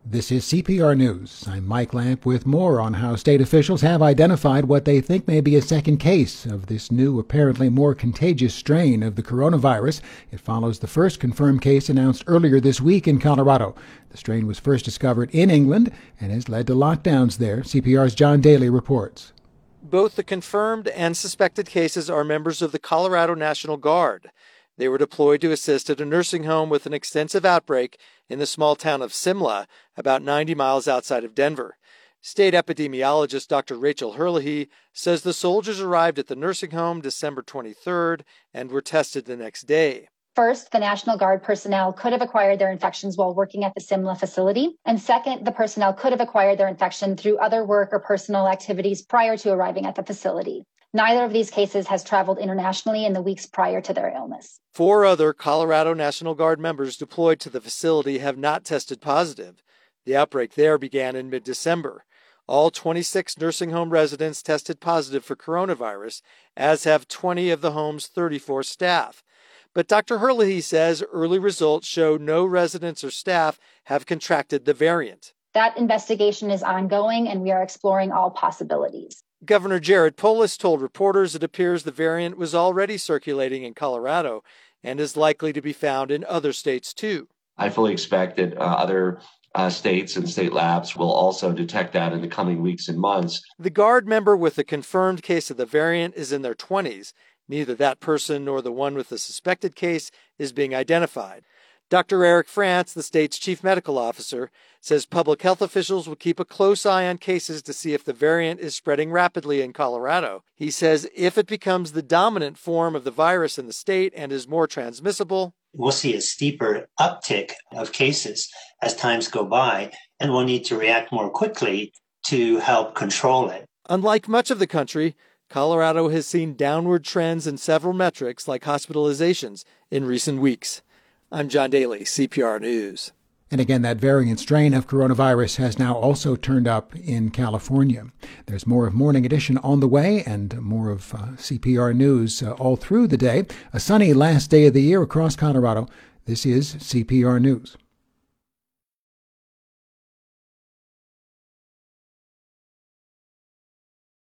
This is CPR News. I'm Mike Lamp with more on how state officials have identified what they think may be a second case of this new, apparently more contagious strain of the coronavirus. It follows the first confirmed case announced earlier this week in Colorado. The strain was first discovered in England and has led to lockdowns there. CPR's John Daly reports. Both the confirmed and suspected cases are members of the Colorado National Guard. They were deployed to assist at a nursing home with an extensive outbreak in the small town of Simla, about 90 miles outside of Denver. State epidemiologist Dr. Rachel Herlihy says the soldiers arrived at the nursing home December 23rd and were tested the next day. First, the National Guard personnel could have acquired their infections while working at the Simla facility. And second, the personnel could have acquired their infection through other work or personal activities prior to arriving at the facility. Neither of these cases has traveled internationally in the weeks prior to their illness. 4 other Colorado National Guard members deployed to the facility have not tested positive. The outbreak there began in mid-December. All 26 nursing home residents tested positive for coronavirus, as have 20 of the home's 34 staff. But Dr. Herlihy says early results show no residents or staff have contracted the variant. That investigation is ongoing, and we are exploring all possibilities. Governor Jared Polis told reporters it appears the variant was already circulating in Colorado and is likely to be found in other states too. I fully expect that other states and state labs will also detect that in the coming weeks and months. The Guard member with a confirmed case of the variant is in their 20s. Neither that person nor the one with the suspected case is being identified. Dr. Eric France, the state's chief medical officer, says public health officials will keep a close eye on cases to see if the variant is spreading rapidly in Colorado. He says if it becomes the dominant form of the virus in the state and is more transmissible, we'll see a steeper uptick of cases as times go by, and we'll need to react more quickly to help control it. Unlike much of the country, Colorado has seen downward trends in several metrics like hospitalizations in recent weeks. I'm John Daly, CPR News. And again, that variant strain of coronavirus has now also turned up in California. There's more of Morning Edition on the way and more of CPR News all through the day. A sunny last day of the year across Colorado. This is CPR News.